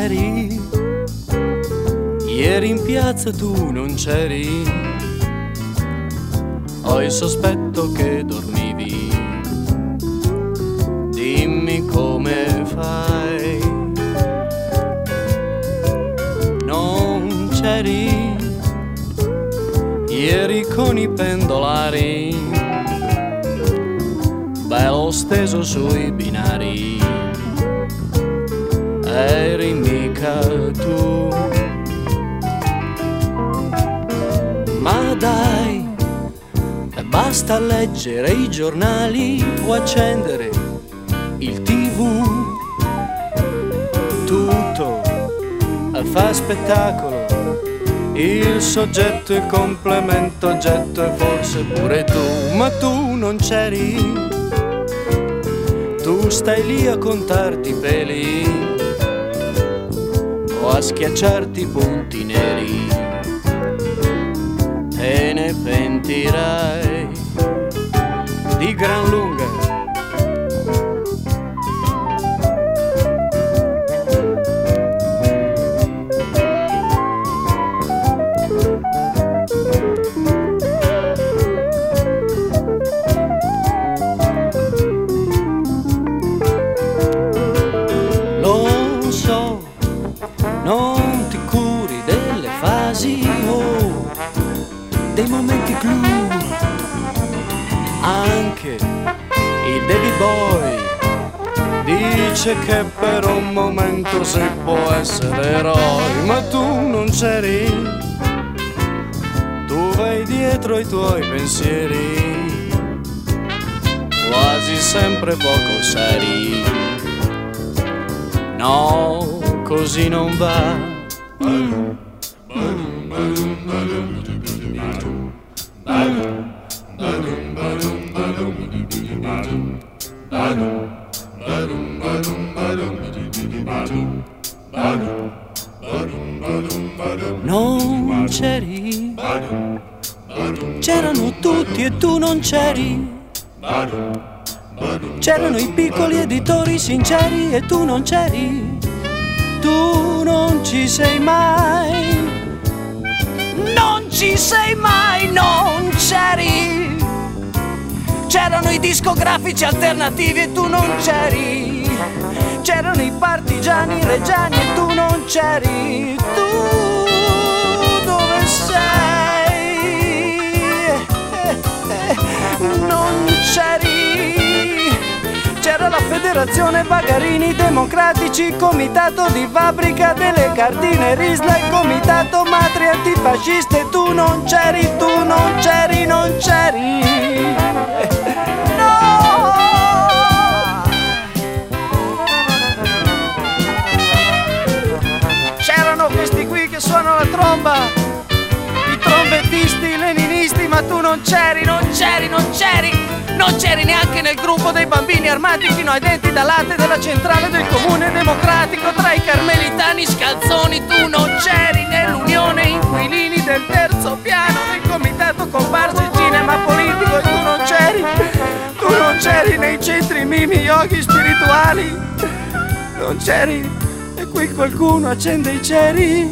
c'eri, ieri in piazza tu non c'eri, ho il sospetto che dormivi, dimmi come fai. Non c'eri, ieri con i pendolari, bello steso sui binari, eri mica tu. Ma dai, basta leggere i giornali o accendere il TV, tutto fa spettacolo, il soggetto, il complemento, oggetto e forse pure tu. Ma tu non c'eri, tu stai lì a contarti i peli o a schiacciarti i punti neri, te ne pentirai di gran lunga. Lo so, non ti curi delle fasi o dei momenti clou, anche il David Boy dice che per un momento si può essere eroi. Ma tu non c'eri, tu vai dietro ai tuoi pensieri, quasi sempre poco seri. No, così non va. Non c'eri, c'erano tutti e tu non c'eri, c'erano i piccoli editori sinceri e tu non c'eri, tu non ci sei mai, non ci sei mai, non c'eri, c'erano i discografici alternativi e tu non c'eri, c'erano i partigiani reggiani e tu non c'eri, tu dove sei? Non c'eri, c'era la federazione Bagarini Democratici, comitato di fabbrica delle cartine Risla e comitato matri antifasciste e tu non c'eri, tu non c'eri, non c'eri. Questi qui che suonano la tromba, i trombettisti, i leninisti, ma tu non c'eri, non c'eri, non c'eri, non c'eri neanche nel gruppo dei bambini armati fino ai denti da latte della centrale del Comune Democratico tra i carmelitani scalzoni, tu non c'eri nell'unione inquilini del terzo piano del comitato comparse cinema politico e tu non c'eri nei centri mimi yogi spirituali, non c'eri. E qui qualcuno accende i ceri,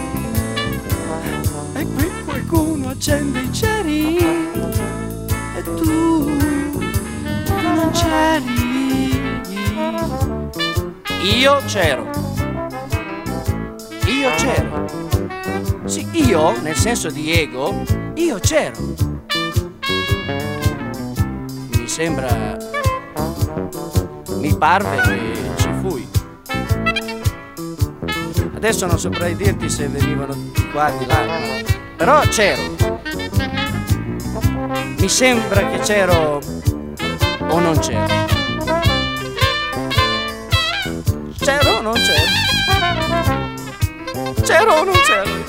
e qui qualcuno accende i ceri, e tu non c'eri. Io c'ero, sì, io nel senso di ego, io c'ero. Mi parve che ci fui. Adesso non saprei dirti se venivano di qua di là, però c'ero. Mi sembra che c'ero o non c'ero. C'ero o non c'ero? C'ero o non c'ero?